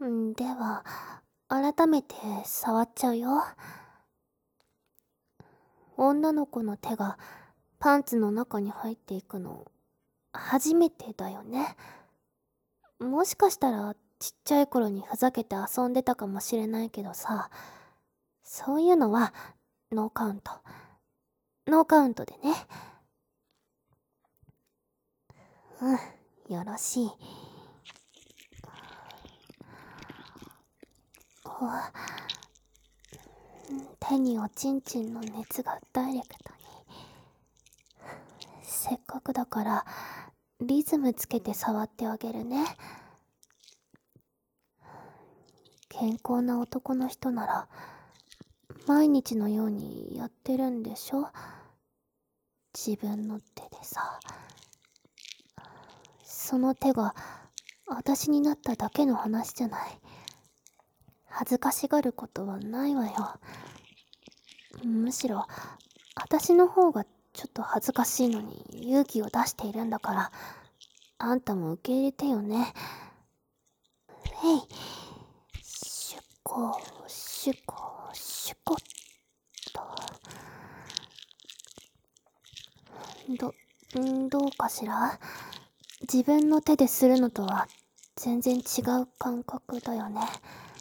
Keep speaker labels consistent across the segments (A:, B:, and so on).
A: では、改めて触っちゃうよ。女の子の手がパンツの中に入っていくの、初めてだよね。もしかしたら、ちっちゃい頃にふざけて遊んでたかもしれないけどさ、そういうのは、ノーカウント。ノーカウントでね。よろしい。手におちんちんの熱がダイレクトに。せっかくだからリズムつけて触ってあげるね。健康な男の人なら毎日のようにやってるんでしょ。自分の手でさ。その手が私になっただけの話じゃない。恥ずかしがることはないわよ。むしろ私の方がちょっと恥ずかしいのに勇気を出しているんだから、あんたも受け入れてよね。へい。シュコシュコシュコっと。どうかしら。自分の手でするのとは全然違う感覚だよね。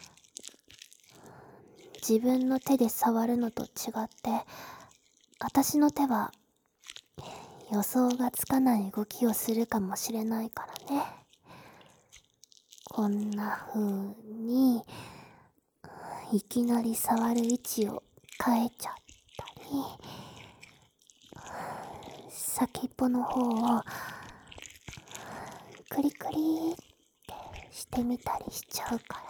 A: 自分の手で触るのと違って、私の手は予想がつかない動きをするかもしれないからね。こんな風にいきなり触る位置を変えちゃったり、先っぽの方をクリクリってしてみたりしちゃうから。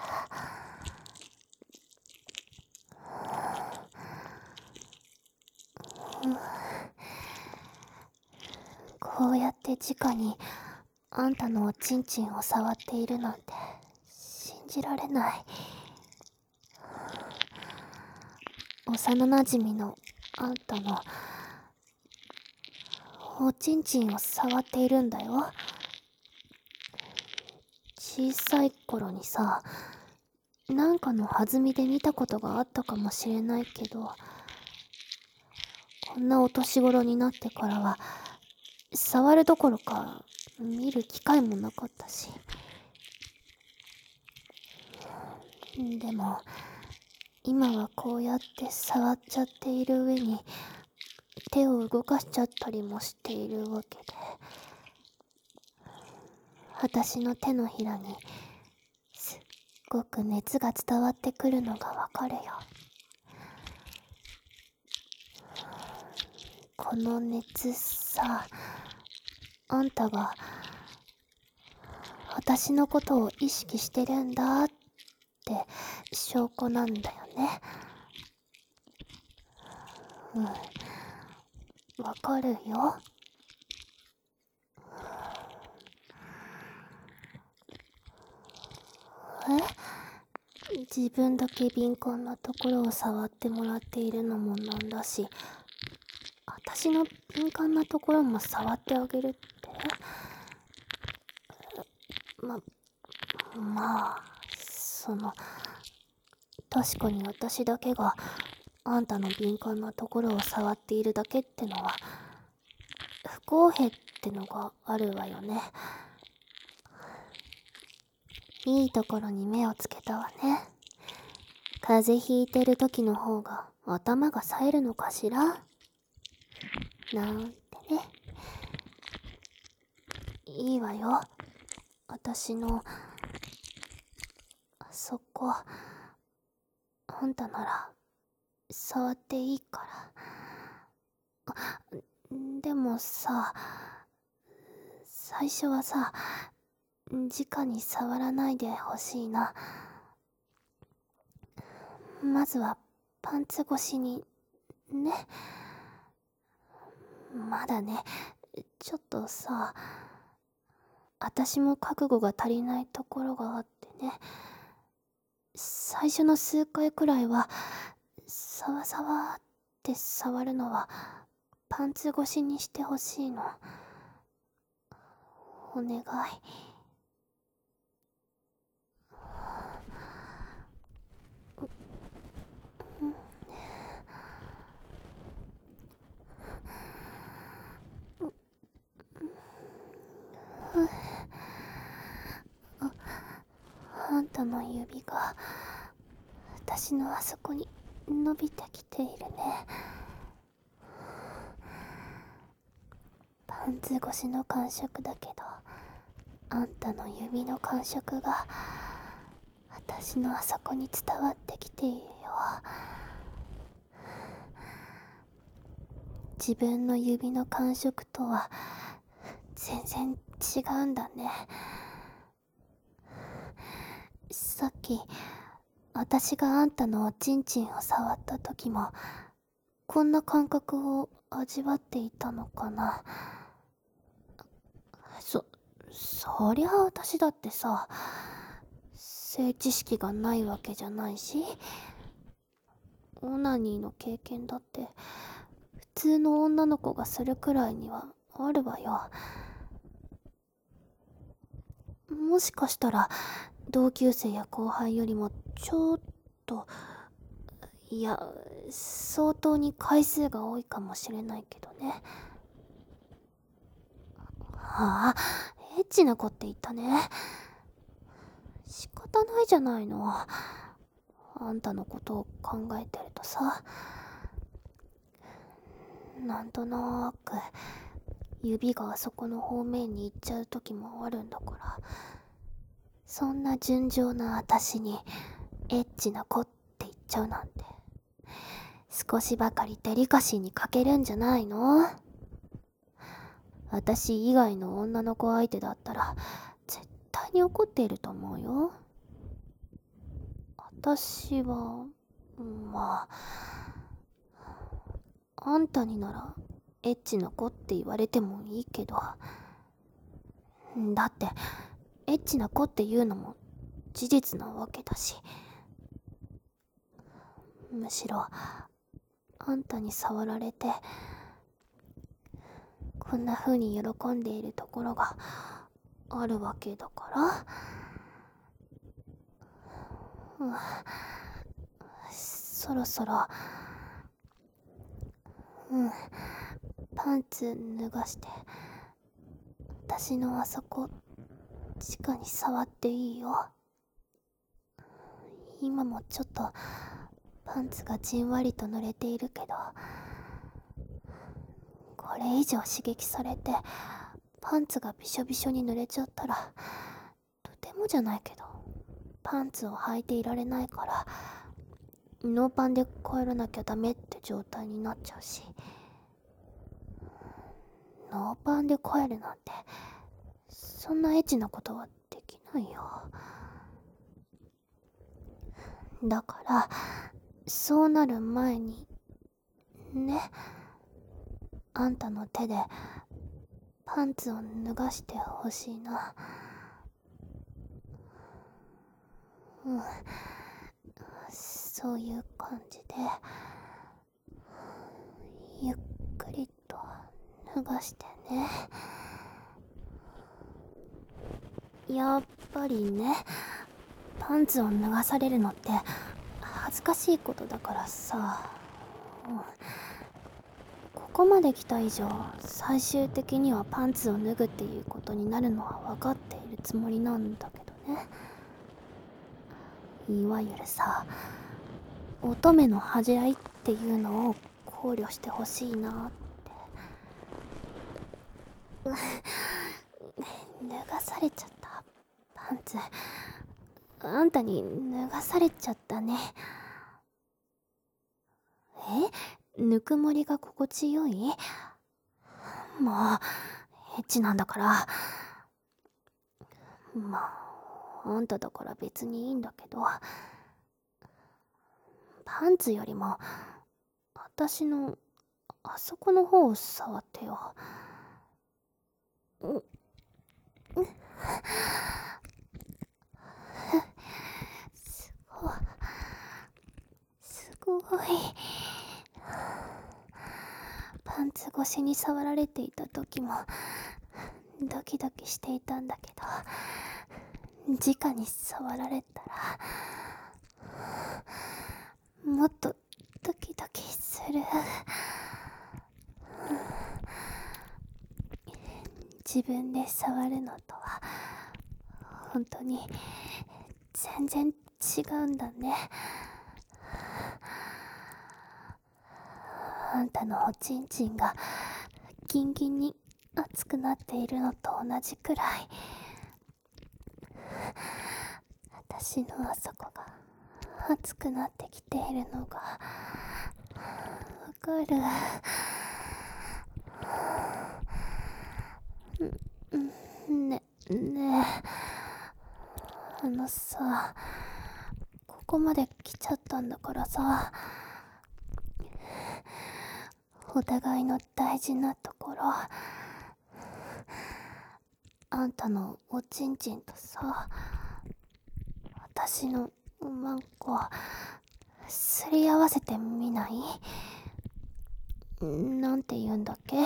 A: こうやって直にあんたのおちんちんを触っているなんて信じられない。幼なじみのあんたのおちんちんを触っているんだよ。小さい頃にさ、なんかの弾みで見たことがあったかもしれないけど、こんなお年頃になってからは触るどころか見る機会もなかったし。でも今はこうやって触っちゃっている上に手を動かしちゃったりもしているわけで、私の手のひらにすっごく熱が伝わってくるのがわかるよ。この熱さ、あんたが私のことを意識してるんだって証拠なんだよね。わかるよ。自分だけ敏感なところを触ってもらっているのもなんだし、私の敏感なところも触ってあげるって。まあ、確かに私だけがあんたの敏感なところを触っているだけってのは不公平ってのがあるわよね。いいところに目をつけたわね。風邪ひいてる時の方が頭が冴えるのかしらなんてね。いいわよ。私のそこ、あんたなら触っていいから。でもさ、最初はさ、直に触らないでほしいな。まずはパンツ越しにね。まだね、ちょっとさ、私も覚悟が足りないところがあってね。最初の数回くらいはサワサワって触るのはパンツ越しにしてほしいの。お願い。 たの指が私のあそこに伸びてきているね。パンツ越しの感触だけど、あんたの指の感触が私のあそこに伝わってきているよ。自分の指の感触とは全然違うんだね。さっき私があんたのおちんちんを触った時もこんな感覚を味わっていたのかな。そりゃあ私だってさ、性知識がないわけじゃないし、オナニーの経験だって普通の女の子がするくらいにはあるわよ。もしかしたら同級生や後輩よりもちょっと、いや相当に回数が多いかもしれないけどね。ああ、エッチな子って言ったね。仕方ないじゃないの。あんたのことを考えてるとさ、なんとなく指があそこの方面に行っちゃう時もあるんだから、そんな純情な私にエッチな子って言っちゃうなんて、少しばかりデリカシーに欠けるんじゃないの？私以外の女の子相手だったら絶対に怒っていると思うよ。私はまあんたにならエッチな子って言われてもいいけど、だってエッチな子っていうのも事実なわけだし、むしろあんたに触られてこんな風に喜んでいるところがあるわけだから、そろそろパンツ脱がして私のあそこ直に触っていいよ。今もちょっとパンツがじんわりと濡れているけど、これ以上刺激されてパンツがびしょびしょに濡れちゃったら、とてもじゃないけどパンツを履いていられないから、ノーパンで帰らなきゃダメって状態になっちゃうし、ノーパンで帰るなんてそんなエッチなことはできないよ。だからそうなる前にね、あんたの手でパンツを脱がしてほしいな。そういう感じでゆっくりと脱がしてね。やっぱりね、パンツを脱がされるのって恥ずかしいことだからさ、ここまで来た以上最終的にはパンツを脱ぐっていうことになるのは分かっているつもりなんだけどね。いわゆるさ、乙女の恥じらいっていうのを考慮してほしいなって。脱がされちゃったパンツ、あんたに脱がされちゃったね。ぬくもりが心地よい？もうエッチなんだから。まああんただから別にいいんだけど、パンツよりも私のあそこの方を触ってよ。すごいすごい。パンツ越しに触られていた時もドキドキしていたんだけど、直に触られたらもっとドキドキする。自分で触るのとは本当に全然違うんだね。あんたのおちんちんがギンギンに熱くなっているのと同じくらい、私のあそこが熱くなってきているのがわかる。ねえ、さ、ここまで来ちゃったんだからさ、お互いの大事なところ、あんたのおちんちんとさ、私のおまんこすり合わせてみない？なんて言うんだっけ？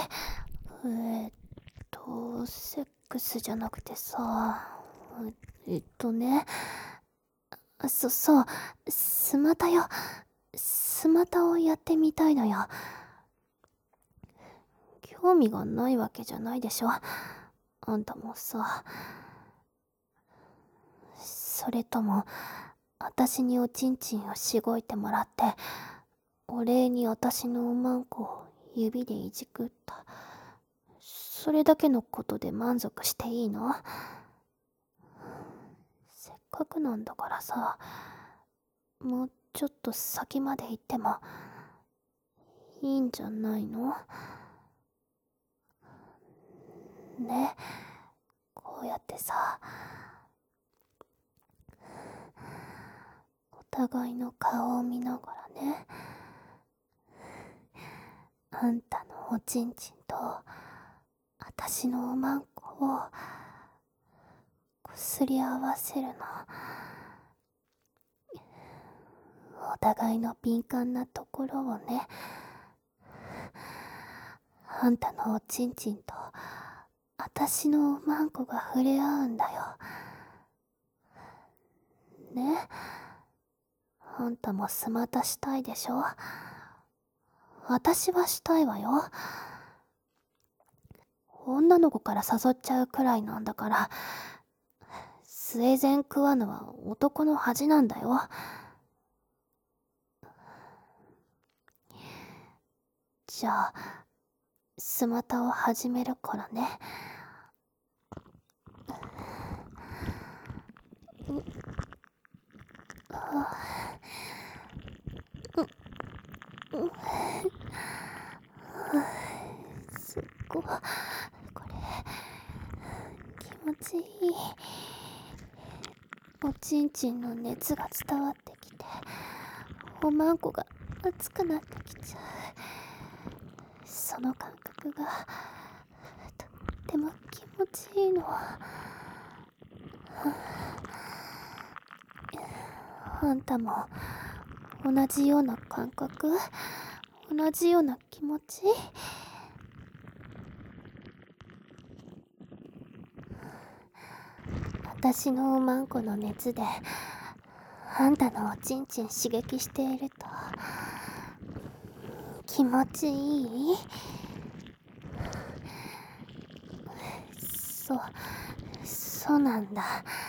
A: セックスじゃなくてさ、ね、そう、スマタよ。スマタをやってみたいのよ。興味がないわけじゃないでしょ。あんたもさ。それとも、私におちんちんをしごいてもらって、お礼に私のおまんこを指でいじくった。それだけのことで満足していいの？せっかくなんだからさ、もうちょっと先まで行ってもいいんじゃないの？ね、こうやってさ、お互いの顔を見ながらね、あんたのおちんちんと私のおまんこをこすり合わせるの。お互いの敏感なところをね、あんたのおちんちんと私のおまんこが触れ合うんだよ。ね、あんたもスマタしたいでしょ？私はしたいわよ。女の子から誘っちゃうくらいなんだから、スウェーデン食わぬは男の恥なんだよ。じゃあ、スマタを始めるからね。すっごい、これ気持ちいい。おちんちんの熱が伝わってきて、おまんこが熱くなってきちゃう。その感覚がとっても気持ちいいの。あんたも同じような感覚、同じような気持ち？私のおまんこの熱であんたのおちんちん刺激していると気持ちいい？そうなんだ。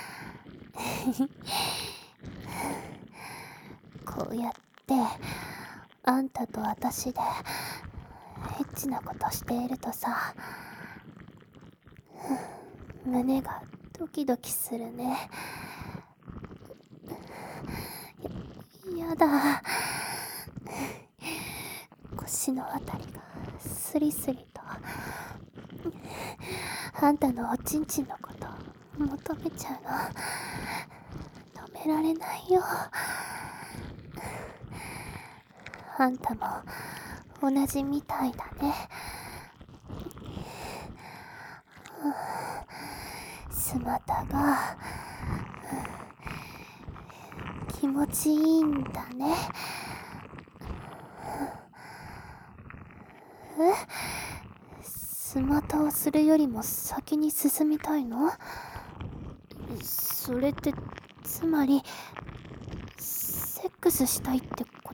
A: こうやってあんたと私でエッチなことしているとさ、胸がドキドキするね。やだ。腰のあたりがスリスリとあんたのおちんちんのこと求めちゃうの。止められないよ。あんたも同じみたいだね。スマタが気持ちいいんだね。スマタをするよりも先に進みたいの？それってつまりセックスしたいってこと？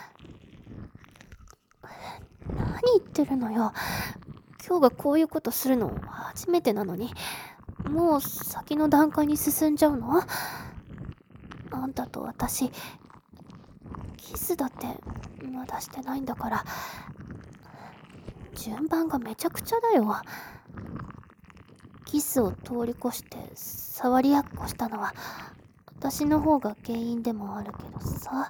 A: 何言ってるのよ。今日がこういうことするの初めてなのに、もう先の段階に進んじゃうの？ あんたと私、キスだってまだしてないんだから、順番がめちゃくちゃだよ。キスを通り越して触り合っこしたのは私の方が原因でもあるけどさ。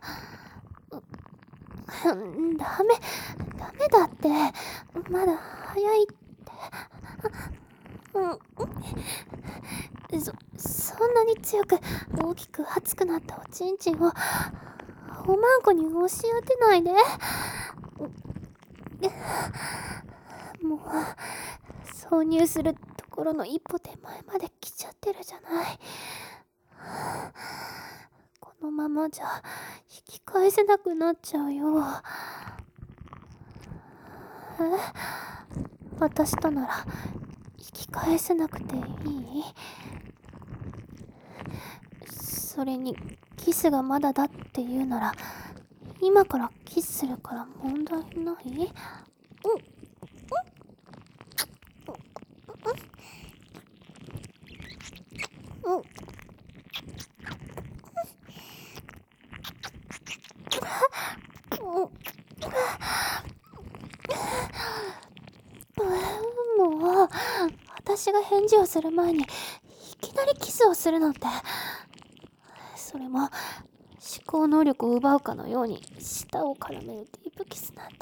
A: ダメだって。まだ早いって。そんなに強く大きく熱くなったおちんちんをおまんこに押し当てないで。もう挿入するところの一歩手前まで来ちゃってるじゃない。このままじゃ引き返せなくなっちゃうよ。私となら引き返せなくていい？それにキスがまだだって言うなら今からキスするから問題ない？もう私が返事をする前にいきなりキスをするなんて。それも思考能力を奪うかのように舌を絡めるディープキスなんて。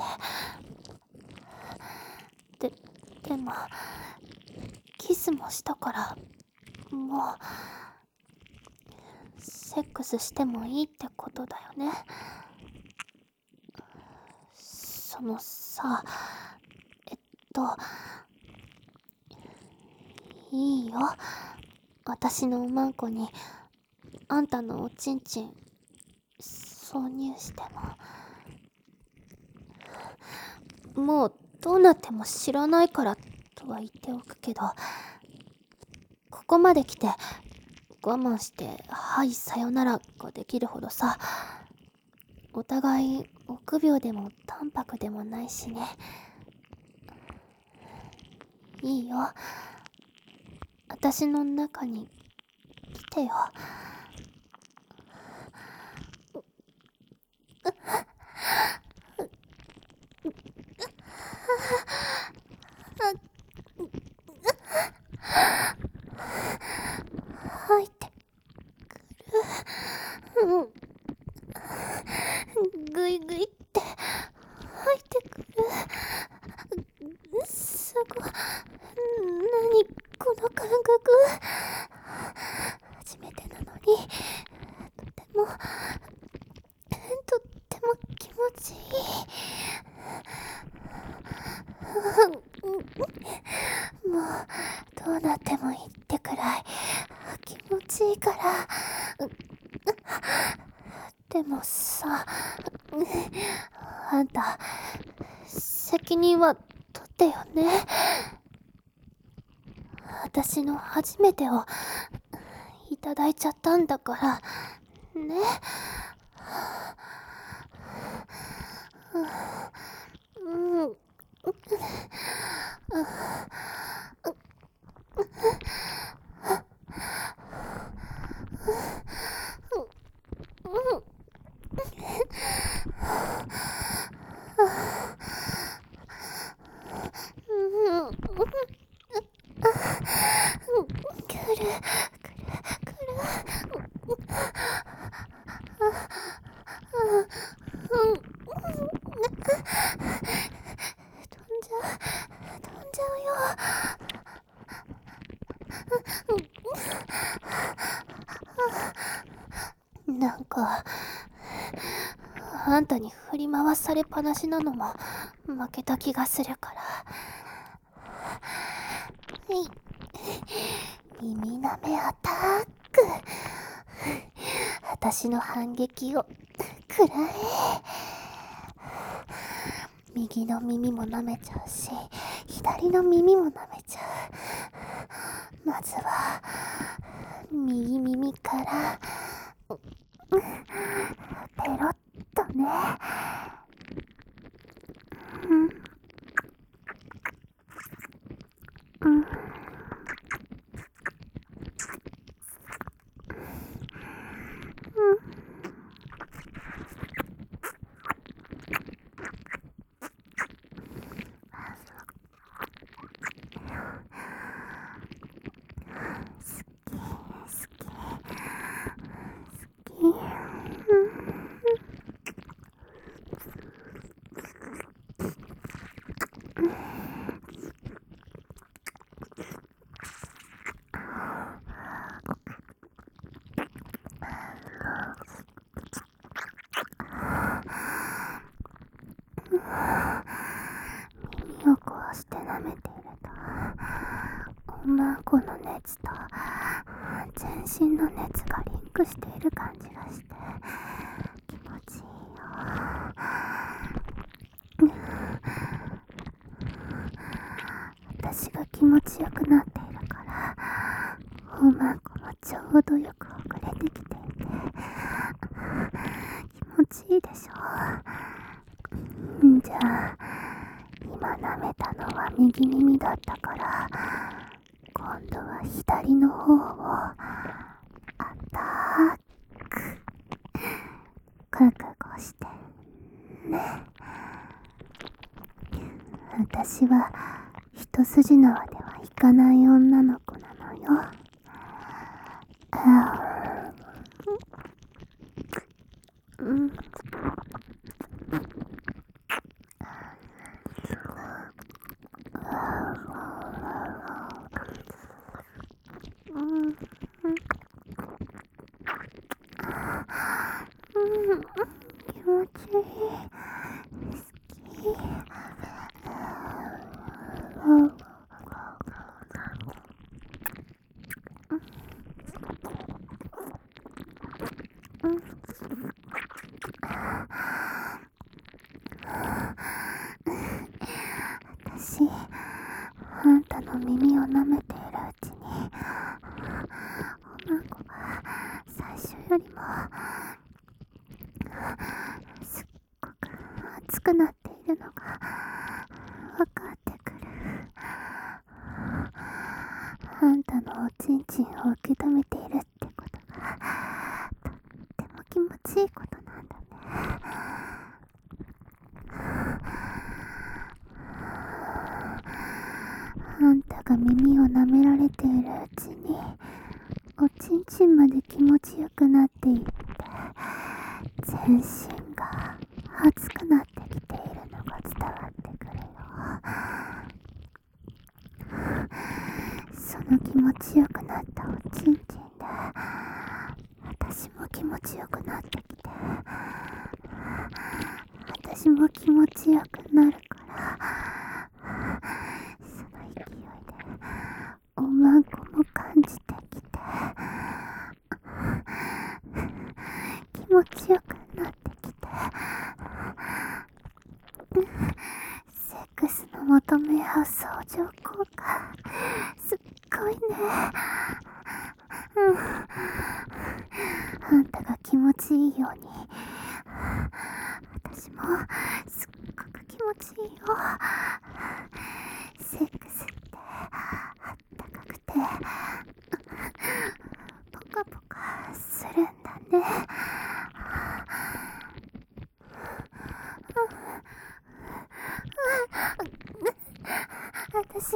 A: でもキスもしたからもうセックスしてもいいってことだよね。そのさ、いいよ。私のおまんこにあんたのおちんちん挿入しても。もうどうなっても知らないからとは言っておくけど、ここまで来て我慢してはいさよならができるほどさ、お互い臆病でも淡白でもないしね。いいよ、私の中に来てよ。入ってくる。ぐいぐいって入ってくる。すごい。何この感覚。初めてなのにとっても気持ちいい。もうどうなってもいいってくらい気持ちいいから。でもさ、あんた責任は取ってよね。私の初めてをいただいちゃったんだからね。くる。飛んじゃうよ。なんかあんたに振り回されっぱなしなのも負けた気がするから。耳なめアタック。私の反撃をくらえ。右の耳も舐めちゃうし左の耳も舐めちゃう。まずは右耳からペロッとね。 まんこの熱と全身の熱がリンクしている感じがして気持ちいいよ。私が気持ちよくなっているからおまんこもちょうどよく遅れてきていて気持ちいいでしょ。じゃあ今舐めたのは右耳だったから今度は左の方をアタック覚悟してね。私は一筋縄ではいかない女の子なのよ。気持ちいい。好き。私、あんたの耳を舐めているうちに、おまんこが最初よりもすっごく熱くなっているのが分かってくる。あんたのおちんちんを受け止めているってことがとっても気持ちいいことなんだね。あんたが耳を舐められているうちにおちんちんまで気持ちよくなっていって全身が熱くなってきているのが伝わってくるよ。その気持ちよくなったおちんちんで私も気持ちよくなってきて私も気持ちよくなるからその勢いでおまんこも感じてきて気持ちよくなってきてセックスの求め合う相乗効果すっごいね。あんたが気持ちいいように私もすっごく気持ちいいよ。セックスってあったかくてポカポカするんだね。私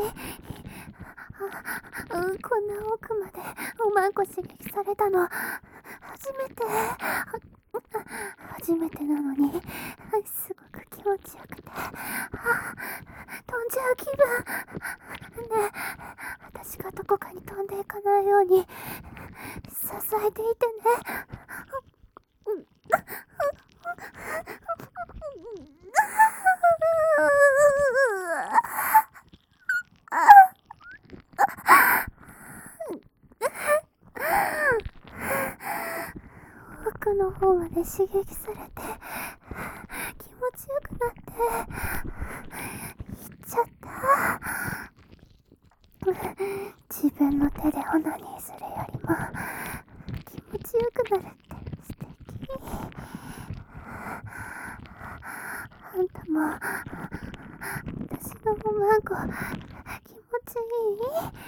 A: こんな奥までおまんこ刺激されたの初めてなのにすごく気持ちよくて飛んじゃう気分ね。私がどこかに飛んでいかないように支えていてね。奥の方まで刺激されて気持ちよくなって行っちゃった。自分の手でオナニーするよりも気持ちよくなるって素敵。あんたも私のおまんこ気持ちいい？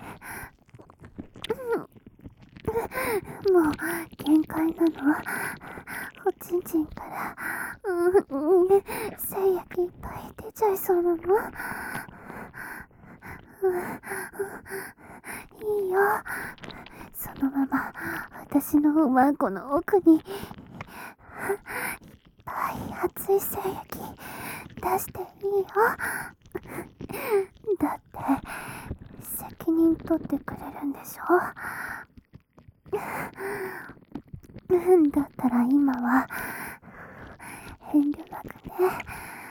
A: もう限界なの。おちんちんから精液いっぱい出ちゃいそうなの。いいよ。そのまま私のおまんこの奥にいっぱい熱い精液出していいよ。だって責任取ってくれるんでしょ。だったら今は遠慮なくね。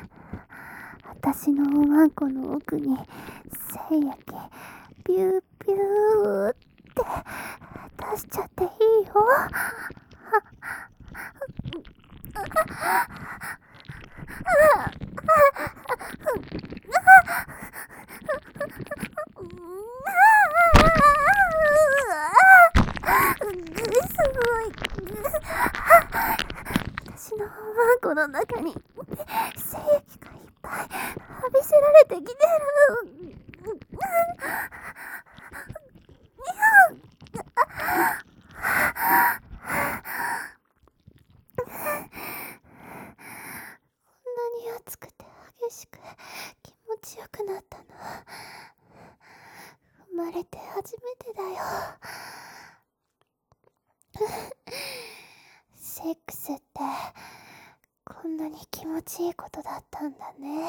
A: 私のおまんこの奥に精液ビュービュューって出しちゃっていいよ。すごい。私のマンコの中に精液がいっぱい浴びせられてきてる。こんなに熱くて激しく気持ちよくなったの生まれて初めてだよ。セックスってこんなに気持ちいいことだったんだね。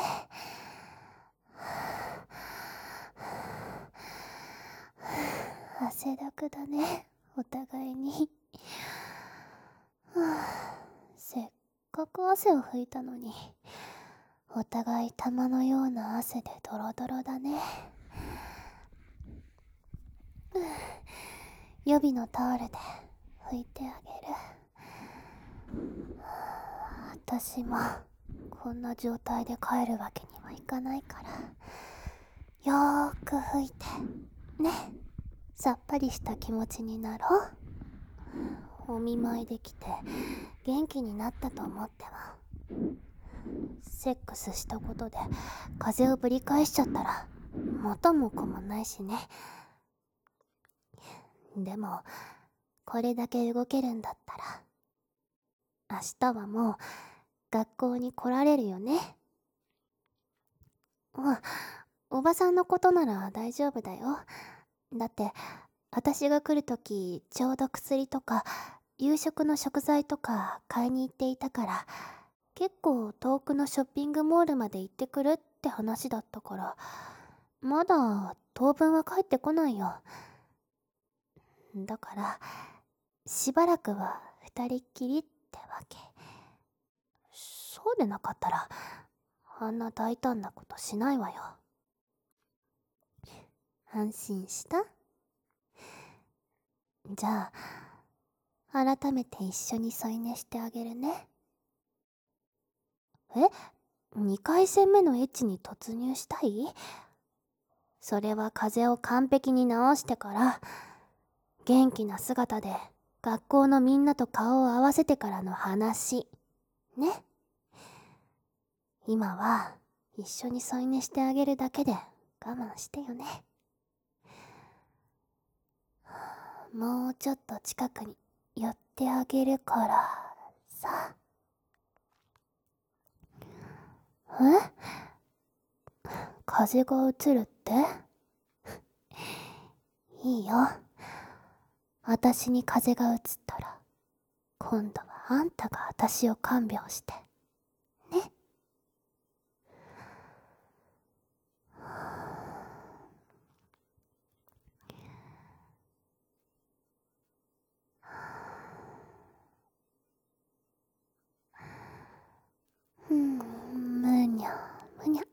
A: 汗だくだね、お互いに。せっかく汗を拭いたのに、お互い玉のような汗でドロドロだね。予備のタオルで拭いてあげる。私もこんな状態で帰るわけにはいかないから、よーく拭いてね。さっぱりした気持ちになろう。お見舞いできて元気になったと思っては、セックスしたことで風邪をぶり返しちゃったら元も子もないしね。でもこれだけ動けるんだったら明日はもう学校に来られるよね。おばさんのことなら大丈夫だよ。だって私が来るときちょうど薬とか夕食の食材とか買いに行っていたから、結構遠くのショッピングモールまで行ってくるって話だったから、まだ当分は帰ってこないよ。だからしばらくは二人っきりってわけ。そうでなかったらあんな大胆なことしないわよ。安心した？じゃあ改めて一緒に添い寝してあげるね。2回戦目のエッチに突入したい？それは風邪を完璧に治してから元気な姿で学校のみんなと顔を合わせてからの話ね。今は一緒に添い寝してあげるだけで我慢してよね。もうちょっと近くに寄ってあげるからさ。風がうつるって？いいよ。私に風がうつったら今度はあんたが私を看病してね。むにゃむにゃ。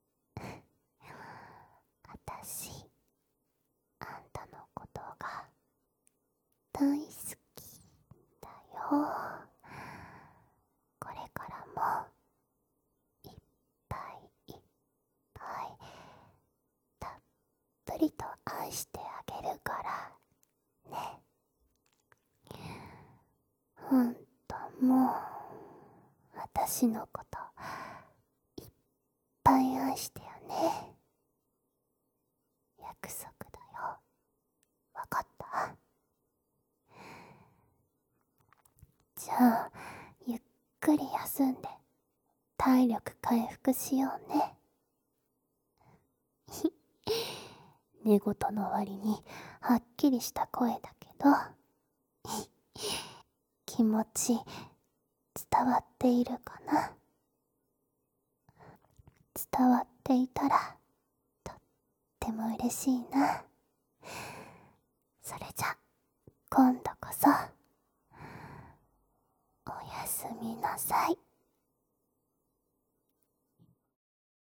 A: 私あんたのことが大好きだよ。これからもいっぱいいっぱいたっぷりと愛してあげるからね。ほんともう私のこといっぱい愛してよね。約束だよ。わかった？じゃあゆっくり休んで体力回復しようね。寝言の割にはっきりした声だけど気持ち伝わっているかな？伝わっていたらとっても嬉しいな。それじゃ今度こそおやすみなさい。